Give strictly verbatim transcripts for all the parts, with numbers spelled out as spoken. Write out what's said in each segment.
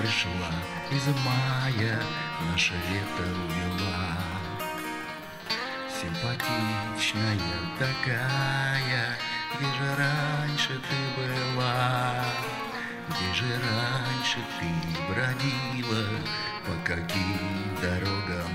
пришла из мая, наше лето увела. Симпатичная такая, где же раньше ты была? Где же раньше ты бродила, по каким дорогам?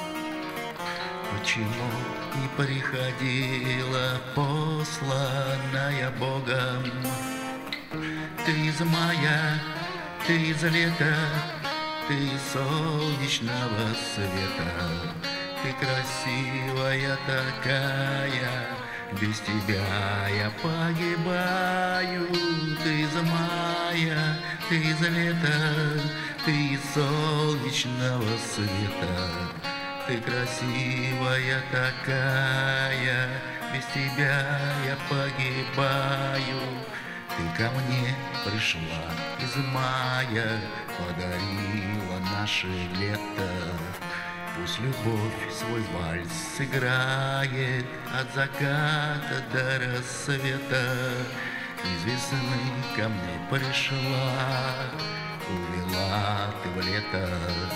Почему не приходила, посланная Богом? Ты из мая, ты из лета, ты из солнечного света. Ты красивая такая, без тебя я погибаю. Ты из мая, ты из лета, ты из солнечного света. Ты красивая такая, без тебя я погибаю. Ты ко мне пришла из мая, подарила наше лето. Пусть любовь свой вальс сыграет от заката до рассвета. Из весны ко мне пришла, увела ты в лето.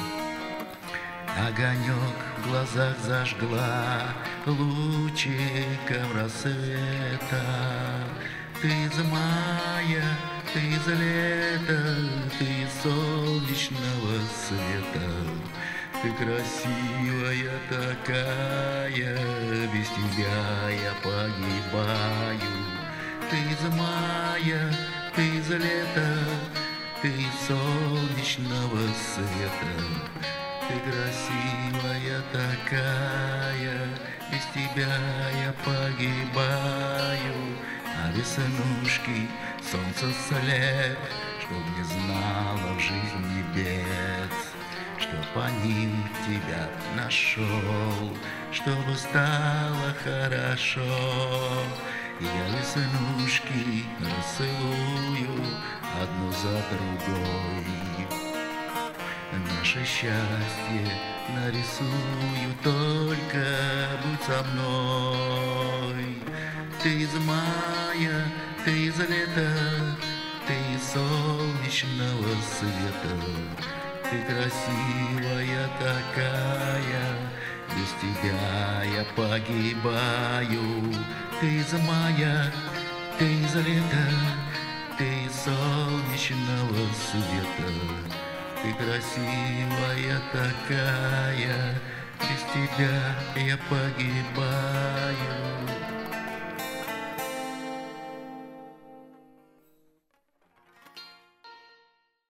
Огонек в глазах зажгла лучиком рассвета. Ты из мая, ты из лета, ты из солнечного света. Ты красивая такая, без тебя я погибаю. Ты из мая, ты из лета, ты из солнечного света. Ты красивая такая, без тебя я погибаю. А веснушки, солнце след, чтоб не знала в жизни бед. Чтоб по ним тебя нашел, чтобы стало хорошо. Я веснушки расцелую одну за другой. Наше счастье нарисую, только будь со мной. Ты из мая, ты из лета, ты из солнечного света. Ты красивая такая, без тебя я погибаю. Ты из мая, ты из лета, ты из солнечного света. Ты красивая такая, без тебя я погибаю.